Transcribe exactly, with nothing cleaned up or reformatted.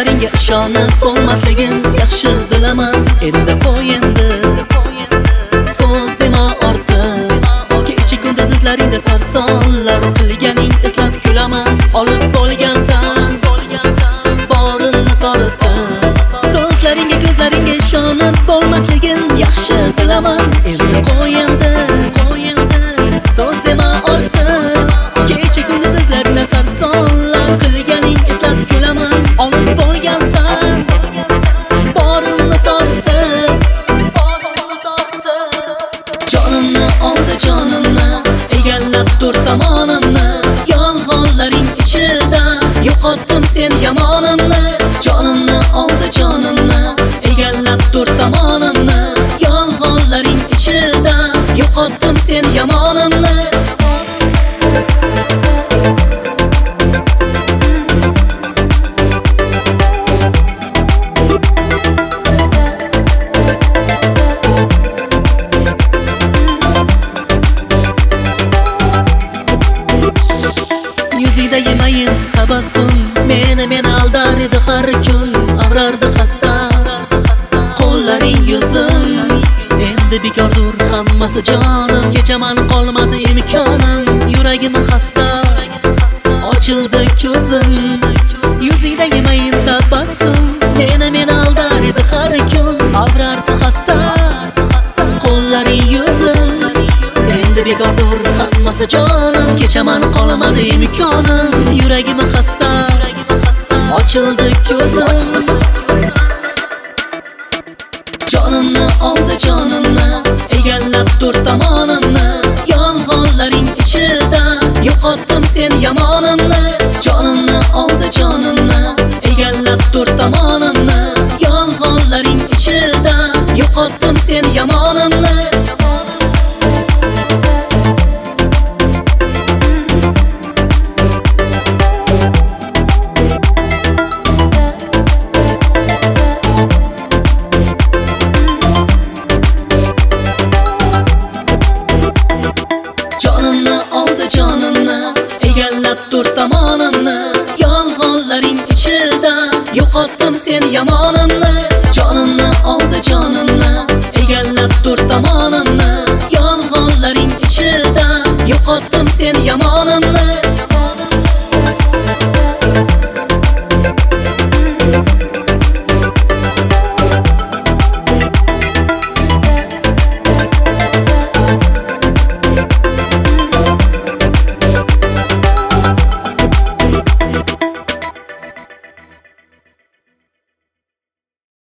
so'zlaringga ishonib bo'lmasligim yaxshi bilaman. Endi qo'y endi so'z dema ortiq. Kecha kunduz izlaringda sarsonlar qilganing eslab kulaman. Olib bo'lgansan borimni tortib. So'zlaringga ko'zlaringga ishonib bo'lmasligim yaxshi bilaman. Endi qo'y endi so'z dema ortiq. Kecha kunduz izlaringda sarsonlar qilganing eslab kulaman. Olib bo'lgansan borimni tortib. Jonimni oldi jonimni egallab tur tomonimni. Yolg'onlaring ichida yo'qotdim sen yamonimni. Jonimni oldi jonimni egallab tur tomonimni. Yolg'onlaring ichida yo'qotdim sen yamonimni. Yuzida yemayin tabassum meni meni aldar edi har kun. Avrardi xasta qo'llaring yuzim. Endi bekordur hammasi jonim. Kechaman qolmadi imkonim. Yuragim xasta ochildi ko'zim. Yuzida yemayin tabassum meni meni aldar edi har kun. Avrardi xasta qo'llaring yuzim. Endi bekordur hammasi jonim. Kechaman qolmadi imkonim. Yuragim xasta ochildi ko'zim. Jonimni oldi jonimni egallab tur tomonimni. Yolg'onlaring ichida yo'qotdim sen yamonimni. Jonimni oldi jonimni egallab tur tomonimni. Yolg'onlaring ichida yo'qotdim sen yamonimni. Jonimni oldi jonimni egallab tur tomonimni. Yolg'onlaring ichida yo'qotdim sen yamonimni. Jonimni oldi jonimni egallab tur tomonimni. Yolg'onlaring ichida yo'qotdim sen yamonimni.